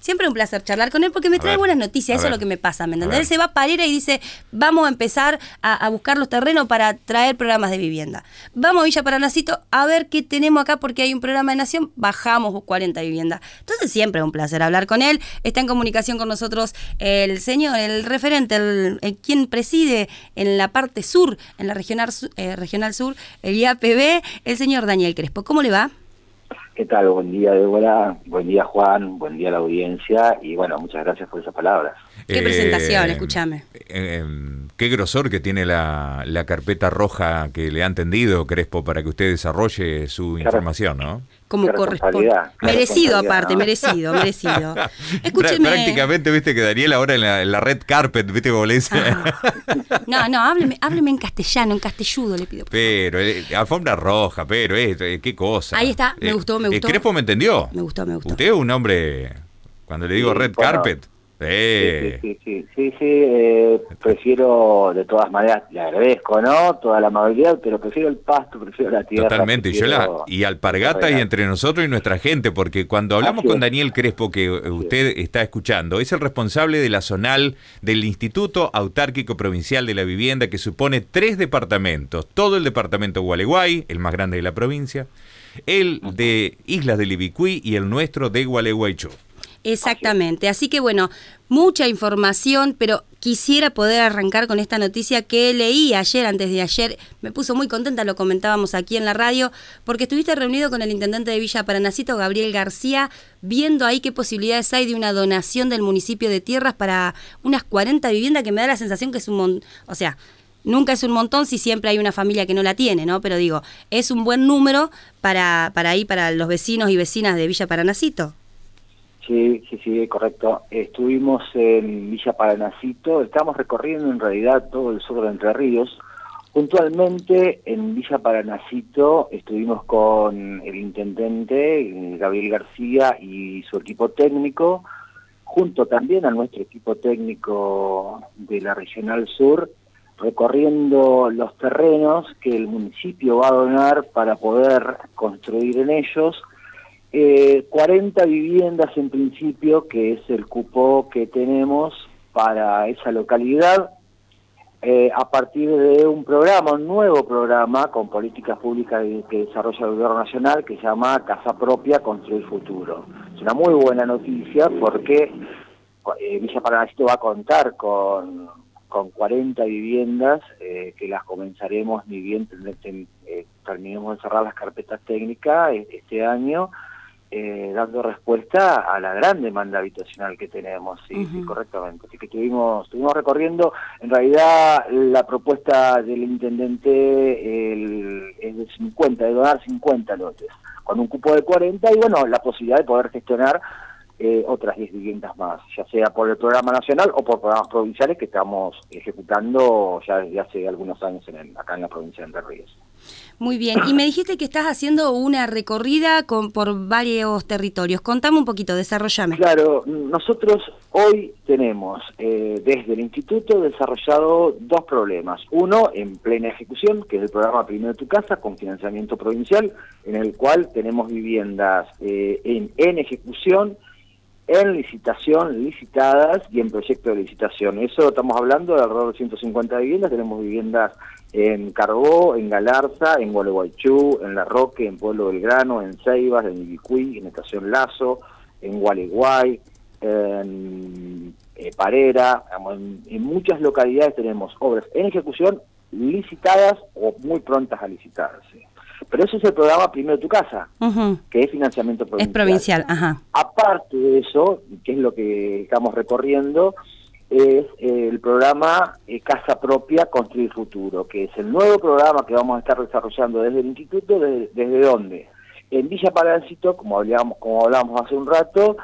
siempre un placer charlar con él porque me trae buenas noticias, eso es lo que me pasa, ¿me entendés? Él se va a Parera y dice, vamos a empezar a buscar los terrenos para traer programas de vivienda. Vamos a Villa Paranacito a ver qué tenemos acá porque hay un programa de Nación, bajamos 40 viviendas. Entonces siempre es un placer hablar con él. Está en comunicación con nosotros el señor, el referente, el quien preside en la parte sur, en la regional sur, el IAPB, el señor Daniel Crespo. ¿Cómo le va? ¿Qué tal? Buen día, Débora. Buen día, Juan. Buen día a la audiencia. Y bueno, muchas gracias por esas palabras. Qué presentación, escúchame. Qué grosor que tiene la carpeta roja que le han tendido, Crespo, para que usted desarrolle su información, ¿no? Como corresponde. Merecido aparte, ¿no? merecido. Escúcheme. Prácticamente, viste que Daniel ahora en la red carpet, viste cómo le dice. No, hábleme en castellano, en castelludo le pido. Pero, alfombra roja, pero, qué cosa. Ahí está, me gustó. Crespo me entendió. Me gustó. Usted es un hombre, cuando le digo red carpet. Sí, prefiero, de todas maneras, le agradezco, ¿no? Toda la amabilidad, pero prefiero el pasto, prefiero la tierra. Totalmente, y alpargata y entre nosotros y nuestra gente, porque cuando hablamos con Daniel Crespo, que usted está escuchando, es el responsable de la zonal del Instituto Autárquico Provincial de la Vivienda, que supone 3 departamentos, todo el departamento de Gualeguay, el más grande de la provincia, el de Islas del Ibicuí y el nuestro de Gualeguaychú. Exactamente, así que bueno, mucha información, pero quisiera poder arrancar con esta noticia que leí antes de ayer, me puso muy contenta, lo comentábamos aquí en la radio, porque estuviste reunido con el intendente de Villa Paranacito, Gabriel García, viendo ahí qué posibilidades hay de una donación del municipio de tierras para unas 40 viviendas, que me da la sensación que es un montón, o sea, nunca es un montón si siempre hay una familia que no la tiene, ¿no? Pero digo, es un buen número para los vecinos y vecinas de Villa Paranacito. Sí, correcto. Estuvimos en Villa Paranacito, estamos recorriendo en realidad todo el sur de Entre Ríos. Puntualmente en Villa Paranacito estuvimos con el intendente Gabriel García y su equipo técnico, junto también a nuestro equipo técnico de la Regional Sur, recorriendo los terrenos que el municipio va a donar para poder construir en ellos 40 viviendas en principio, que es el cupo que tenemos para esa localidad, a partir de un nuevo programa con políticas públicas que desarrolla el Gobierno Nacional, que se llama Casa Propia, Construir Futuro. Es una muy buena noticia porque Villa Paranacito va a contar con 40 viviendas que las comenzaremos ni bien terminemos de cerrar las carpetas técnicas este año, dando respuesta a la gran demanda habitacional que tenemos, sí, correctamente. Así que estuvimos recorriendo, en realidad la propuesta del intendente es de donar 50 lotes, con un cupo de 40 y bueno, la posibilidad de poder gestionar otras 10 viviendas más, ya sea por el programa nacional o por programas provinciales que estamos ejecutando ya desde hace algunos años acá en la provincia de Entre Ríos. Muy bien, y me dijiste que estás haciendo una recorrida por varios territorios. Contame un poquito, desarrollame. Claro, nosotros hoy tenemos desde el Instituto desarrollado 2 problemas. Uno en plena ejecución, que es el programa Primero Tu Casa, con financiamiento provincial, en el cual tenemos viviendas en ejecución, en licitación, licitadas y en proyecto de licitación. Eso estamos hablando de alrededor de 150 viviendas. Tenemos viviendas en Carbó, en Galarza, en Gualeguaychú, en La Roque, en Pueblo Belgrano, en Ceibas, en Ibicuí, en Estación Lazo, en Gualeguay, en Parera. En muchas localidades tenemos obras en ejecución, licitadas o muy prontas a licitarse. Pero ese es el programa Primero Tu Casa, que es financiamiento provincial. Es provincial, ajá. Aparte de eso, que es lo que estamos recorriendo, es el programa Casa Propia, Construir Futuro, que es el nuevo programa que vamos a estar desarrollando desde el Instituto. ¿Desde dónde? En Villa Paranacito, como hablábamos hace un ratito,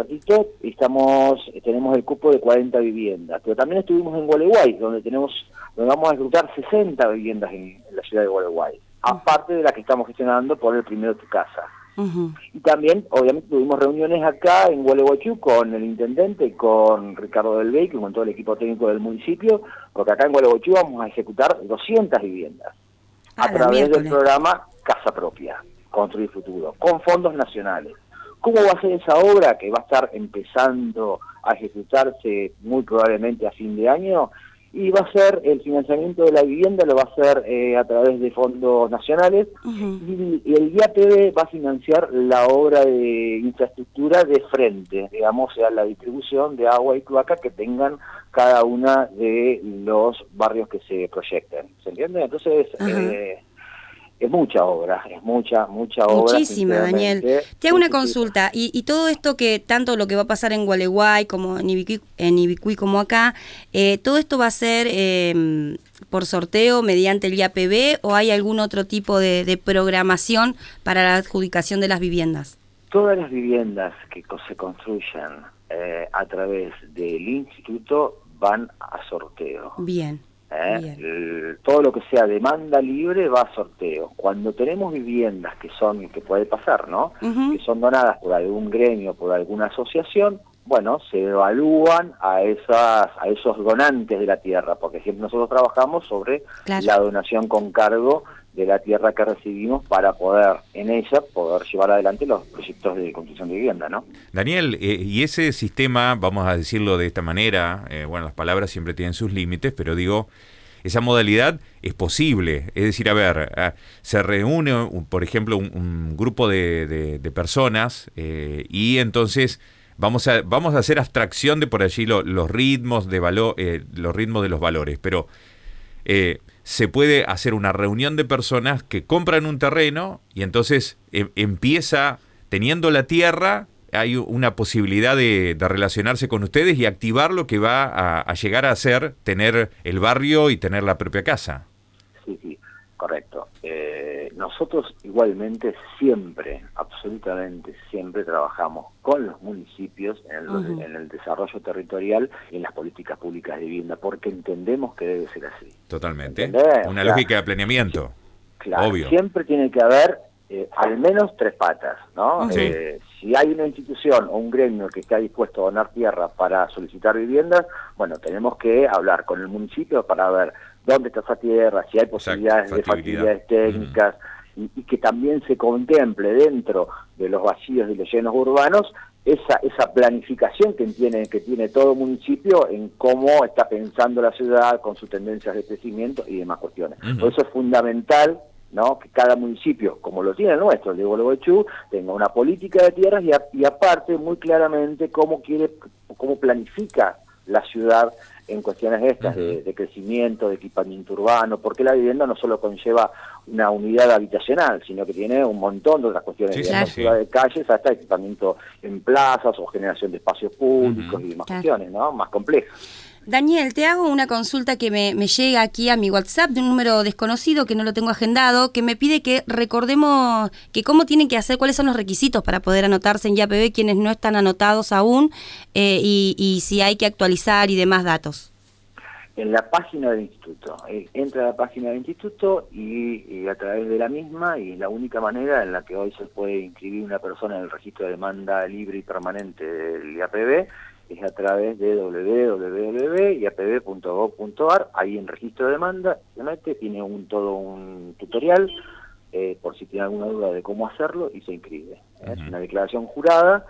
tenemos el cupo de 40 viviendas, pero también estuvimos en Gualeguay, donde vamos a ejecutar 60 viviendas en la ciudad de Gualeguay, aparte de las que estamos gestionando por el Primero Tu Casa. Y también, obviamente, tuvimos reuniones acá en Gualeguaychú con el intendente, con Ricardo Del Bey, con todo el equipo técnico del municipio, porque acá en Gualeguaychú vamos a ejecutar 200 viviendas a través del programa Casa Propia, Construir Futuro, con fondos nacionales, ¿Cómo va a ser esa obra que va a estar empezando a ejecutarse muy probablemente a fin de año? Y va a ser el financiamiento de la vivienda, lo va a hacer a través de fondos nacionales, y el IAPB va a financiar la obra de infraestructura de frente, digamos, sea la distribución de agua y cloaca que tengan cada una de los barrios que se proyecten. ¿Se entiende? Entonces, es mucha obra, es mucha obra. Muchísima, Daniel. Te hago una consulta, y todo esto que, tanto lo que va a pasar en Gualeguay como en Ibicuí como acá, ¿todo esto va a ser por sorteo mediante el IAPB o hay algún otro tipo de programación para la adjudicación de las viviendas? Todas las viviendas que se construyan a través del instituto van a sorteo. Bien. Todo lo que sea demanda libre va a sorteo. Cuando tenemos viviendas que puede pasar, ¿no? Que son donadas por algún gremio, por alguna asociación, bueno, se evalúan a esos donantes de la tierra, porque siempre nosotros trabajamos sobre la donación con cargo de la tierra que recibimos para poder, en ella, poder llevar adelante los proyectos de construcción de vivienda, ¿no? Daniel, y ese sistema, vamos a decirlo de esta manera, bueno, las palabras siempre tienen sus límites, pero digo, esa modalidad es posible. Es decir, a ver, se reúne, por ejemplo, un grupo de personas y entonces vamos a hacer abstracción de por allí los ritmos de los ritmos de los valores, pero se puede hacer una reunión de personas que compran un terreno y entonces empieza, teniendo la tierra, hay una posibilidad de relacionarse con ustedes y activar lo que va a llegar a ser tener el barrio y tener la propia casa. Sí, correcto. Nosotros igualmente siempre, absolutamente siempre trabajamos con los municipios en el desarrollo territorial y en las políticas públicas de vivienda, porque entendemos que debe ser así. Totalmente. ¿Entendés? Una lógica de planeamiento. Claro, obvio. Siempre tiene que haber al menos tres patas, ¿no? Sí. Si hay una institución o un gremio que está dispuesto a donar tierra para solicitar viviendas, bueno, tenemos que hablar con el municipio para ver dónde está esa tierra, si hay posibilidades de factibilidades técnicas, y que también se contemple dentro de los vacíos y los llenos urbanos esa planificación que tiene todo municipio en cómo está pensando la ciudad con sus tendencias de crecimiento y demás cuestiones. Por eso es fundamental, ¿no?, que cada municipio, como lo tiene el nuestro, el de Gualeguaychú, tenga una política de tierras y aparte muy claramente cómo planifica la ciudad en cuestiones estas de crecimiento, de equipamiento urbano, porque la vivienda no solo conlleva una unidad habitacional, sino que tiene un montón de otras cuestiones, de apertura de calles hasta equipamiento en plazas o generación de espacios públicos y demás cuestiones, ¿no?, más complejas. Daniel, te hago una consulta que me llega aquí a mi WhatsApp de un número desconocido que no lo tengo agendado, que me pide que recordemos que cómo tienen que hacer, cuáles son los requisitos para poder anotarse en IAPB quienes no están anotados aún y si hay que actualizar y demás datos. En la página del instituto, entra a la página del instituto y a través de la misma, y la única manera en la que hoy se puede inscribir una persona en el registro de demanda libre y permanente del IAPB es a través de www.iapb.gov.ar. Ahí en registro de demanda se mete, tiene todo un tutorial por si tiene alguna duda de cómo hacerlo y se inscribe. Es una declaración jurada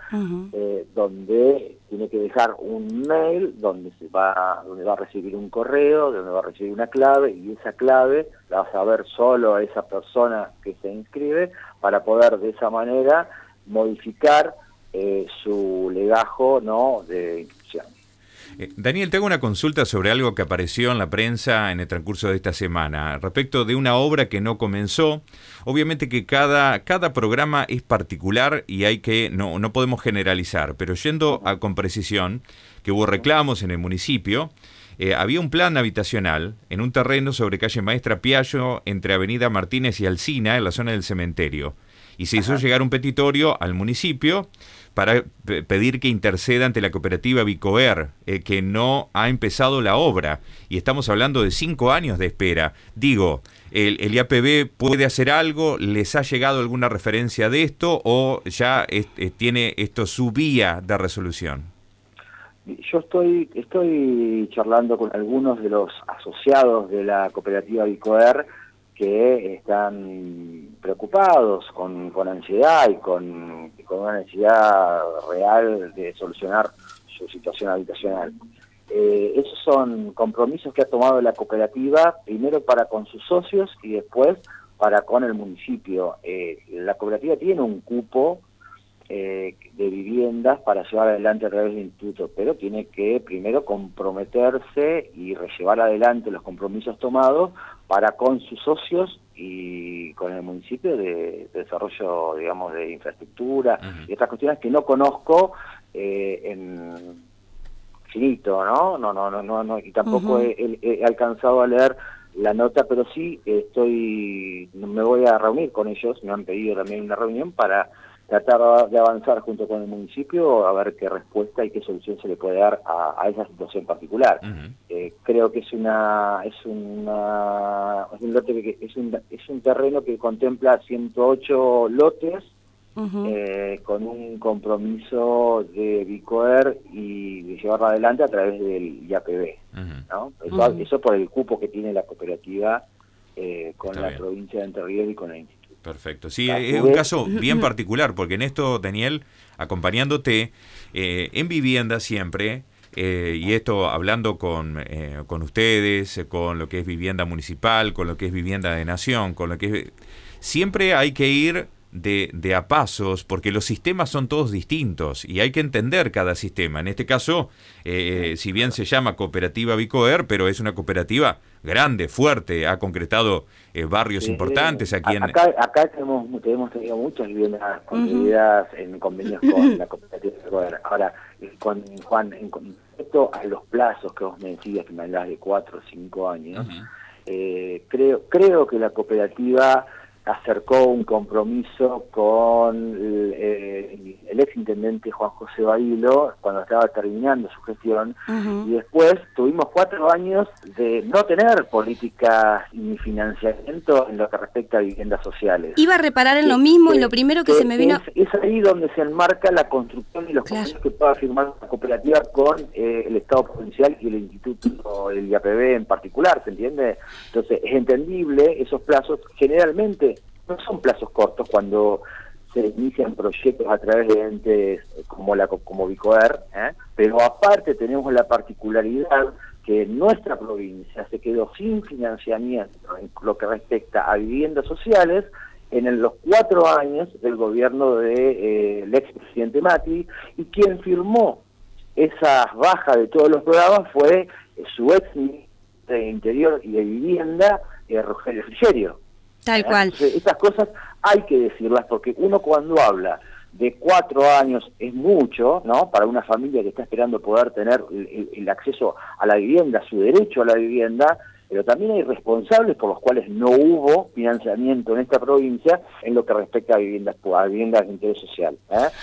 donde tiene que dejar un mail donde va a recibir un correo, donde va a recibir una clave, y esa clave la va a saber solo a esa persona que se inscribe para poder de esa manera modificar su legajo, ¿no?, de inscripción. Daniel, te hago una consulta sobre algo que apareció en la prensa en el transcurso de esta semana, respecto de una obra que no comenzó. Obviamente que cada programa es particular y no podemos generalizar, pero yendo con precisión, que hubo reclamos en el municipio, había un plan habitacional en un terreno sobre calle Maestra Piaggio, entre Avenida Martínez y Alsina, en la zona del cementerio. Y se hizo llegar un petitorio al municipio para pedir que interceda ante la cooperativa Vicoer, que no ha empezado la obra. Y estamos hablando de 5 años de espera. Digo, ¿el IAPB puede hacer algo? ¿Les ha llegado alguna referencia de esto o ya tiene esto su vía de resolución? Yo estoy charlando con algunos de los asociados de la cooperativa Vicoer, que están preocupados, con ansiedad y con una necesidad real de solucionar su situación habitacional. Esos son compromisos que ha tomado la cooperativa, primero para con sus socios y después para con el municipio. La cooperativa tiene un cupo de viviendas para llevar adelante a través del instituto, pero tiene que primero comprometerse y llevar adelante los compromisos tomados para con sus socios y con el municipio de desarrollo, digamos, de infraestructura y otras cuestiones que no conozco en finito, ¿no? Y tampoco he alcanzado a leer la nota, pero sí me voy a reunir con ellos, me han pedido también una reunión para tratar de avanzar junto con el municipio a ver qué respuesta y qué solución se le puede dar a esa situación particular. Creo que es un terreno que contempla 108 lotes con un compromiso de Vicoer y de llevarlo adelante a través del IAPB, ¿no? Eso por el cupo que tiene la cooperativa con la provincia de Entre Ríos y con el instituto. Perfecto. Sí, es un caso bien particular, porque en esto, Daniel, acompañándote, en vivienda siempre, y esto hablando con ustedes, con lo que es vivienda municipal, con lo que es vivienda de nación, con lo que es... Siempre hay que ir de a pasos, porque los sistemas son todos distintos y hay que entender cada sistema. En este caso, si bien se llama Cooperativa Vicoer, pero es una cooperativa grande, fuerte, ha concretado barrios importantes aquí en... Acá tenemos tenido muchas viviendas construidas en convenios con la Cooperativa Vicoer. Ahora, con Juan, en respecto a los plazos que vos me decías, que me hablabas de 4 o 5 años, creo que la cooperativa acercó un compromiso con el exintendente Juan José Bailo cuando estaba terminando su gestión, y después tuvimos 4 años de no tener políticas ni financiamiento en lo que respecta a viviendas sociales. Iba a reparar en lo mismo y lo primero que se me vino... Es ahí donde se enmarca la construcción y los convenios que pueda firmar la cooperativa con el Estado provincial y el Instituto, el IAPB en particular, ¿se entiende? Entonces es entendible esos plazos. Generalmente no son plazos cortos cuando se inician proyectos a través de entes como Vicoer, pero aparte tenemos la particularidad que nuestra provincia se quedó sin financiamiento en lo que respecta a viviendas sociales en los 4 años del gobierno del expresidente Macri, y quien firmó esas bajas de todos los programas fue su ex ministro de Interior y de Vivienda, Rogelio Frigerio. Tal cual. Entonces, estas cosas hay que decirlas, porque uno cuando habla de 4 años es mucho, ¿no? Para una familia que está esperando poder tener el acceso a la vivienda, su derecho a la vivienda, pero también hay responsables por los cuales no hubo financiamiento en esta provincia en lo que respecta a viviendas de interés social.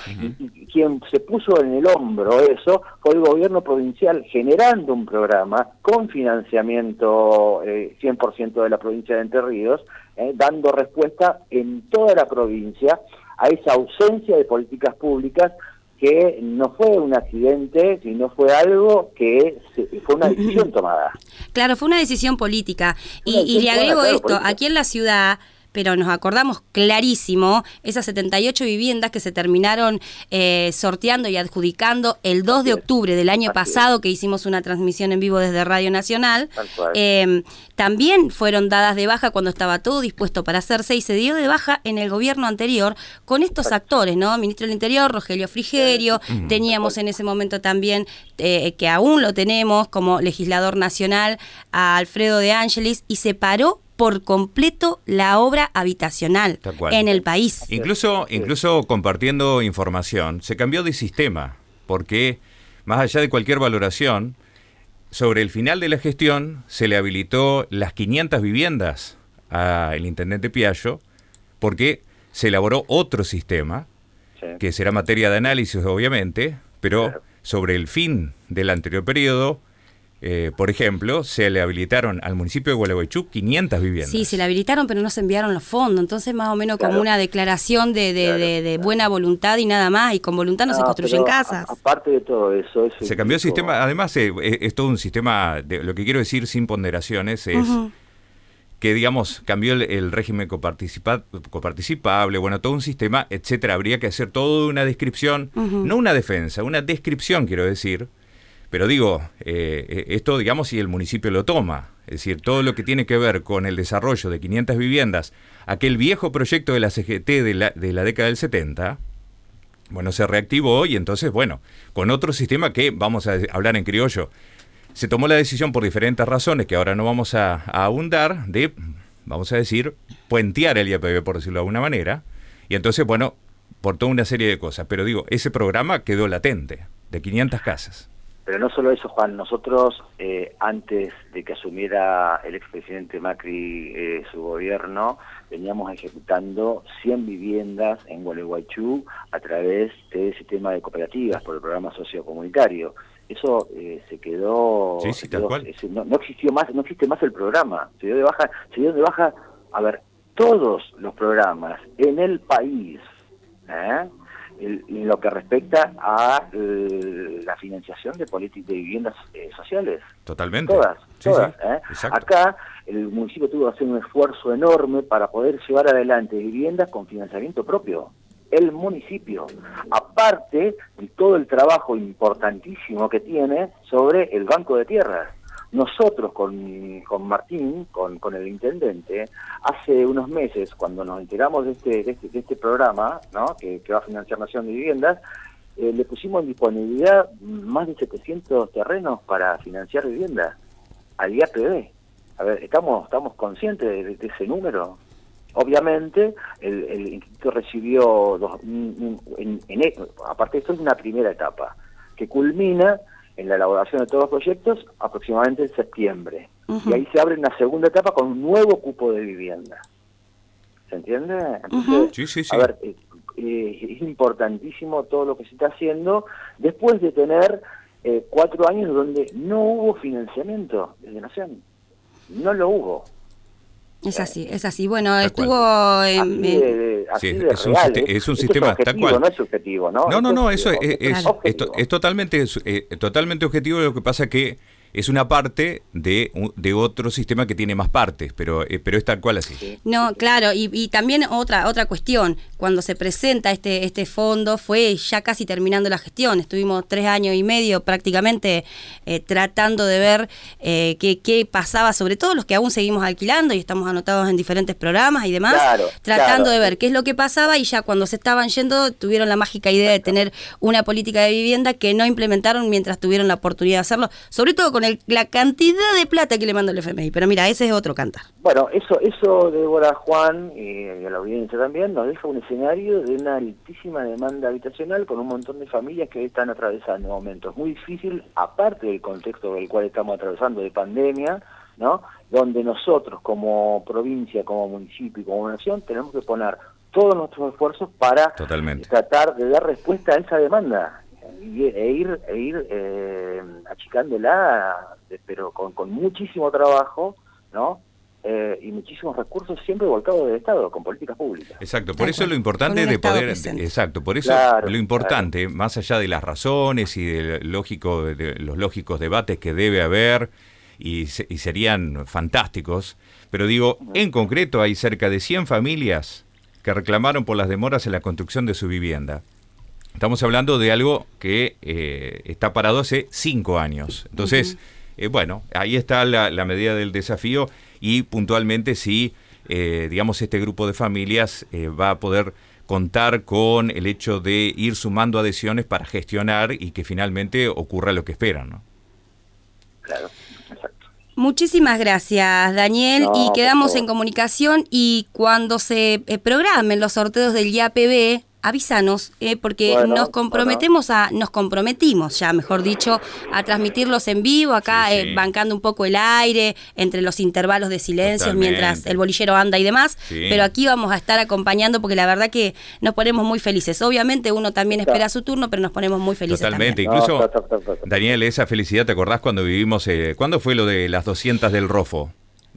Y quien se puso en el hombro eso fue el gobierno provincial, generando un programa con financiamiento 100% de la provincia de Entre Ríos, dando respuesta en toda la provincia a esa ausencia de políticas públicas, que no fue un accidente, sino fue algo que fue una decisión tomada. Claro, fue una decisión política. Y le agrego esto, aquí en la ciudad, pero nos acordamos clarísimo, esas 78 viviendas que se terminaron sorteando y adjudicando el 2 de octubre del año pasado, que hicimos una transmisión en vivo desde Radio Nacional, también fueron dadas de baja cuando estaba todo dispuesto para hacerse, y se dio de baja en el gobierno anterior con estos actores, ¿no? Ministro del Interior, Rogelio Frigerio, teníamos en ese momento también, que aún lo tenemos como legislador nacional, a Alfredo de Angelis, y se paró por completo la obra habitacional en el país. Incluso compartiendo información, se cambió de sistema, porque más allá de cualquier valoración, sobre el final de la gestión se le habilitó las 500 viviendas al intendente Piaggio, porque se elaboró otro sistema, que será materia de análisis obviamente, pero sobre el fin del anterior periodo, por ejemplo, se le habilitaron al municipio de Gualeguaychú 500 viviendas. Sí, se le habilitaron, pero no se enviaron los fondos. Entonces, más o menos como una declaración de buena voluntad y nada más. Y con voluntad no se construyen casas. Aparte de todo eso... Se cambió el sistema. Además, es todo un sistema, lo que quiero decir sin ponderaciones es que digamos cambió el régimen coparticipable, bueno, todo un sistema, etcétera. Habría que hacer toda una descripción, no una defensa, una descripción, quiero decir. Pero digo, esto, digamos, si el municipio lo toma, es decir, todo lo que tiene que ver con el desarrollo de 500 viviendas, aquel viejo proyecto de la CGT de la década del 70, bueno, se reactivó y entonces, bueno, con otro sistema que, vamos a hablar en criollo, se tomó la decisión por diferentes razones que ahora no vamos a abundar, de, vamos a decir, puentear el IAPB, por decirlo de alguna manera, y entonces, bueno, por toda una serie de cosas. Pero digo, ese programa quedó latente, de 500 casas. Pero no solo eso, Juan, nosotros antes de que asumiera el expresidente Macri su gobierno, veníamos ejecutando 100 viviendas en Gualeguaychú a través del sistema de cooperativas por el programa sociocomunitario. Eso se quedó, sí, tal cual. No existió más, no existe más el programa, se dio de baja, a ver, todos los programas en el país, en lo que respecta a la financiación de políticas de viviendas sociales. Totalmente. Todas. Sí. Acá el municipio tuvo que hacer un esfuerzo enorme para poder llevar adelante viviendas con financiamiento propio. El municipio, aparte de todo el trabajo importantísimo que tiene sobre el Banco de Tierras. Nosotros con Martín, con el intendente, hace unos meses, cuando nos enteramos de este programa, ¿no?, que va a financiar Nación de Viviendas, le pusimos en disponibilidad más de 700 terrenos para financiar viviendas al IAPB. A ver, ¿estamos conscientes de ese número? Obviamente, el instituto recibió, aparte de esto, es una primera etapa, que culmina en la elaboración de todos los proyectos aproximadamente en septiembre. Y ahí se abre una segunda etapa con un nuevo cupo de vivienda. ¿Se entiende? Entonces, sí. A ver, es importantísimo todo lo que se está haciendo después de tener 4 años donde no hubo financiamiento desde Nación. No lo hubo. Es así. Bueno, tal estuvo... Es un sistema tal cual. No es subjetivo, ¿no? No, eso es totalmente objetivo. Lo que pasa que es una parte de otro sistema que tiene más partes, pero es tal cual así. No, claro, y también otra cuestión, cuando se presenta este fondo fue ya casi terminando la gestión, estuvimos 3 años y medio prácticamente tratando de ver qué pasaba, sobre todo los que aún seguimos alquilando y estamos anotados en diferentes programas y demás, tratando de ver qué es lo que pasaba, y ya cuando se estaban yendo tuvieron la mágica idea de tener una política de vivienda que no implementaron mientras tuvieron la oportunidad de hacerlo, sobre todo con la cantidad de plata que le mandó el FMI. Pero mira, ese es otro cantar. Bueno, eso Débora, Juan, y a la audiencia también, nos deja un escenario de una altísima demanda habitacional con un montón de familias que hoy están atravesando momentos muy difíciles, aparte del contexto del cual estamos atravesando de pandemia, ¿no?, donde nosotros como provincia, como municipio y como nación tenemos que poner todos nuestros esfuerzos para tratar de dar respuesta a esa demanda e ir achicándola, pero con muchísimo trabajo, ¿no?, y muchísimos recursos siempre volcados del Estado, con políticas públicas. Exacto, por eso lo importante de poder... Exacto, por eso lo importante, más allá de las razones y de los lógicos debates que debe haber, y serían fantásticos, pero digo, en concreto hay cerca de 100 familias que reclamaron por las demoras en la construcción de su vivienda. Estamos hablando de algo que está parado hace 5 años. Entonces, bueno, ahí está la medida del desafío, y puntualmente si, digamos, este grupo de familias va a poder contar con el hecho de ir sumando adhesiones para gestionar y que finalmente ocurra lo que esperan, ¿no? Claro, exacto. Muchísimas gracias, Daniel, y quedamos en comunicación, y cuando se programen los sorteos del IAPB, avísanos, porque nos comprometimos ya, mejor dicho, a transmitirlos en vivo, acá bancando un poco el aire, entre los intervalos de silencio, mientras el bolillero anda y demás, pero aquí vamos a estar acompañando, porque la verdad que nos ponemos muy felices. Obviamente uno también espera su turno, pero nos ponemos muy felices. Totalmente, también. Incluso, Daniel, esa felicidad, ¿te acordás cuando vivimos, cuándo fue lo de las 200 del Rofo?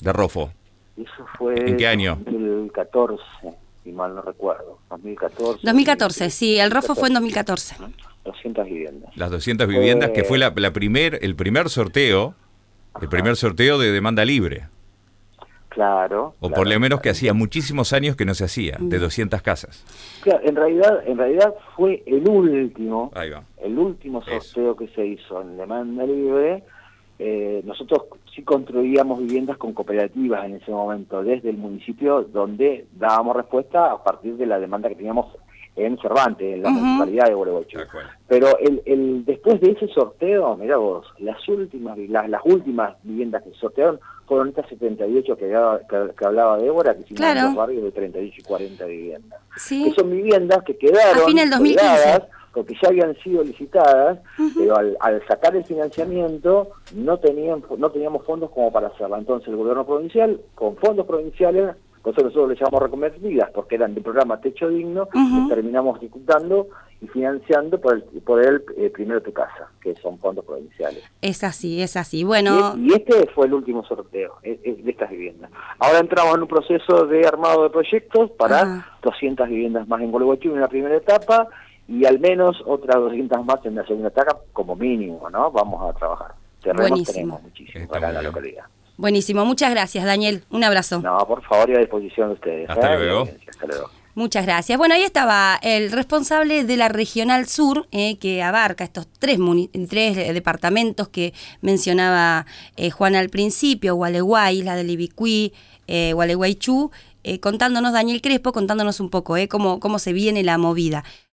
Eso fue... ¿En qué año? 2014. Si mal no recuerdo, 2014, sí, el Rofo fue en 2014. 200 viviendas. Las 200 viviendas, que fue el primer sorteo, de demanda libre. Claro. O por lo menos que hacía muchísimos años que no se hacía, de 200 casas. Claro, en realidad fue el último Eso. sorteo que se hizo en demanda libre. Nosotros sí construíamos viviendas con cooperativas en ese momento, desde el municipio, donde dábamos respuesta a partir de la demanda que teníamos en Cervantes, en la municipalidad de Gualeguaychú. Pero después de ese sorteo, mirá vos, las últimas viviendas que se sortearon fueron estas 78 que hablaba Débora, que hicimos en los barrios de 38 y 40 viviendas. ¿Sí? Que son viviendas que quedaron a fin del 2015. Porque ya habían sido licitadas, pero al sacar el financiamiento no teníamos fondos como para hacerla. Entonces el gobierno provincial, con fondos provinciales, nosotros les llamamos reconvertidas porque eran del programa Techo Digno, que terminamos ejecutando y financiando por el Primero Tu Casa, que son fondos provinciales. Es así. Bueno. Y este fue el último sorteo de estas viviendas. Ahora entramos en un proceso de armado de proyectos para 200 viviendas más en Gualeguaychú en la primera etapa, y al menos otras 200 más en la segunda etapa como mínimo, ¿no? Vamos a trabajar. Tenemos muchísimo acá en la localidad. Buenísimo, muchas gracias, Daniel. Un abrazo. No, por favor, y a disposición de ustedes. Hasta luego. Hasta luego. Muchas gracias. Bueno, ahí estaba el responsable de la Regional Sur, que abarca estos tres departamentos que mencionaba Juan al principio, Gualeguay, la del Ibicuí, Gualeguaychú, contándonos, Daniel Crespo, contándonos un poco cómo se viene la movida.